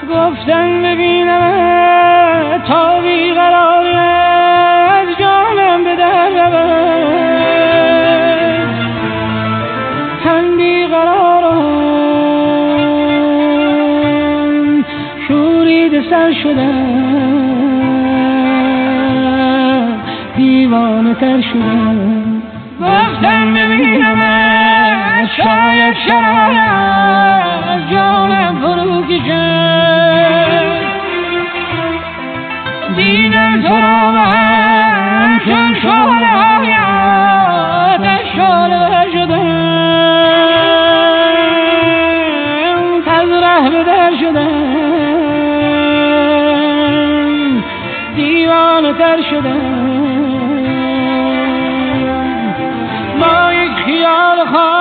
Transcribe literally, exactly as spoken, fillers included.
گفتن ببینم تا بیقراری از جانم به در رود، تن بیقرارم شورید سر شدم، دیوانه تر شدم. گفتن ببینم شاید شرارم از جانم فرو کشد، دیدم تو را من چون شعله های آتش شعله شدم، از ره به در شدم، دیوانه تر شدم. با یک خیال خواب